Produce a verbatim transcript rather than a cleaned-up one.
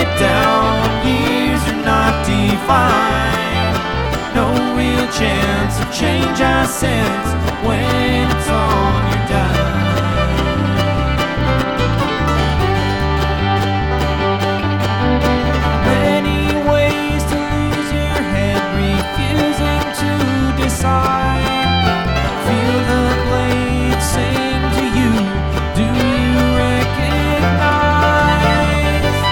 down, years are not defined. No real chance of change I sense when